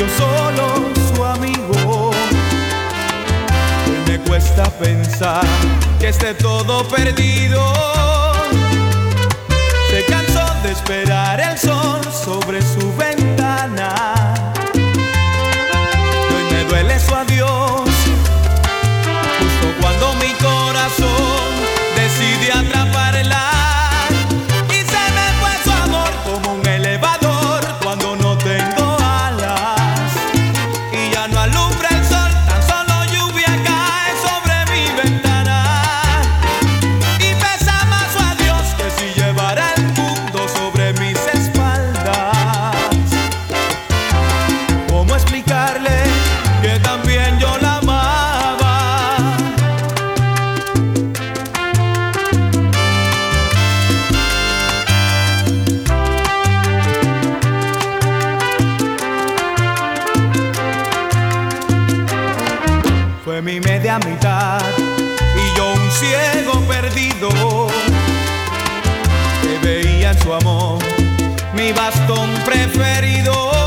yo solo su amigo. Hoy me cuesta pensar que esté todo perdido. Se cansó de esperar el sol sobre su ventana. Y hoy me duele su adiós, justo cuando mi corazón decide atraparla. Y se me fue su amor como un elevador cuando no tengo alas. Y ya no alumbra el sol, tan solo lluvia cae sobre mi ventana. Y pesa más su adiós que si llevara el mundo sobre mis espaldas. ¿Cómo explicarle que también yo la amaba? Fue mi media mitad y yo un ciego perdido que veía en su amor mi bastón preferido.